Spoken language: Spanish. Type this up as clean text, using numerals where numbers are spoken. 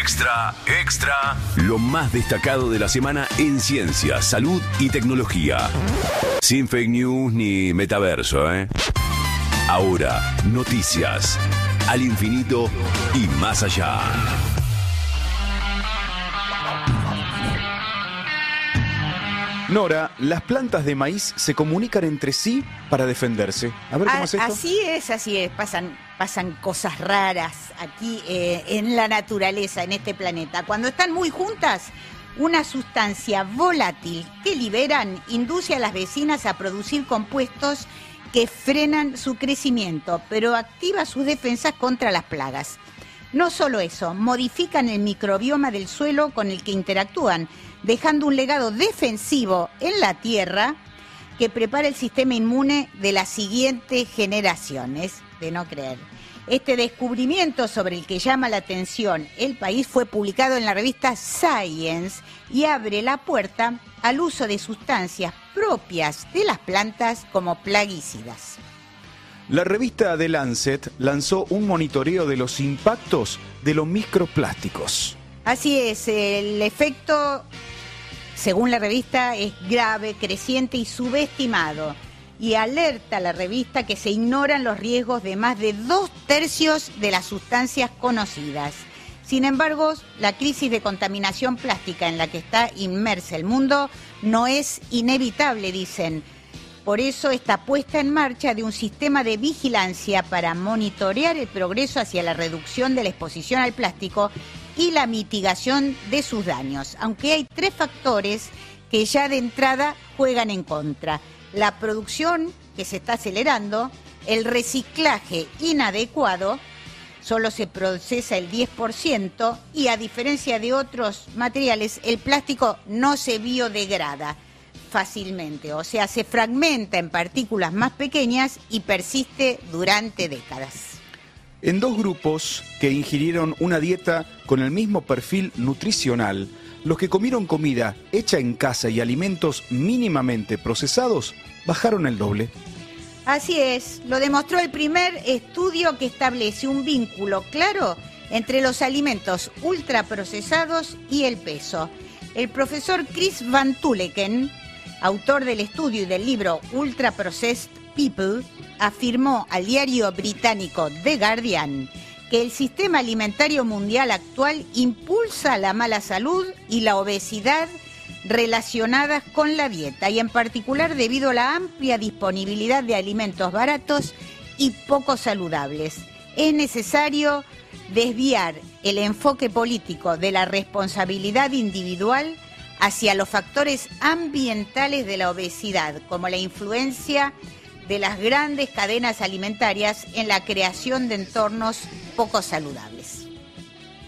Extra, extra. Lo más destacado de la semana en ciencia, salud y tecnología. Sin fake news ni metaverso, ¿eh? Ahora, noticias. Al infinito y más allá. Nora, las plantas de maíz se comunican entre sí para defenderse. A ver, ¿cómo es esto? Así es. Pasan cosas raras aquí en la naturaleza, en este planeta. Cuando están muy juntas, una sustancia volátil que liberan induce a las vecinas a producir compuestos que frenan su crecimiento, pero activa sus defensas contra las plagas. No solo eso, modifican el microbioma del suelo con el que interactúan, dejando un legado defensivo en la tierra que prepara el sistema inmune de las siguientes generaciones, de no creer. Este descubrimiento sobre el que llama la atención el país fue publicado en la revista Science y abre la puerta al uso de sustancias propias de las plantas como plaguicidas. La revista The Lancet lanzó un monitoreo de los impactos de los microplásticos. Así es, el efecto, según la revista, es grave, creciente y subestimado. Y alerta a la revista que se ignoran los riesgos de más de 2/3 de las sustancias conocidas. Sin embargo, la crisis de contaminación plástica en la que está inmersa el mundo no es inevitable, dicen. Por eso esta puesta en marcha de un sistema de vigilancia para monitorear el progreso hacia la reducción de la exposición al plástico y la mitigación de sus daños. Aunque hay 3 factores que ya de entrada juegan en contra. La producción, que se está acelerando, el reciclaje inadecuado, solo se procesa el 10% y a diferencia de otros materiales, el plástico no se biodegrada fácilmente, o sea, se fragmenta en partículas más pequeñas y persiste durante décadas. En 2 grupos que ingirieron una dieta con el mismo perfil nutricional, los que comieron comida hecha en casa y alimentos mínimamente procesados bajaron el doble. Así es, lo demostró el primer estudio que establece un vínculo claro entre los alimentos ultraprocesados y el peso. El profesor Chris Van Tulleken, autor del estudio y del libro Ultra Processed People, afirmó al diario británico The Guardian que el sistema alimentario mundial actual impulsa la mala salud y la obesidad relacionadas con la dieta, y en particular debido a la amplia disponibilidad de alimentos baratos y poco saludables. Es necesario desviar el enfoque político de la responsabilidad individual hacia los factores ambientales de la obesidad, como la influencia de las grandes cadenas alimentarias en la creación de entornos poco saludables.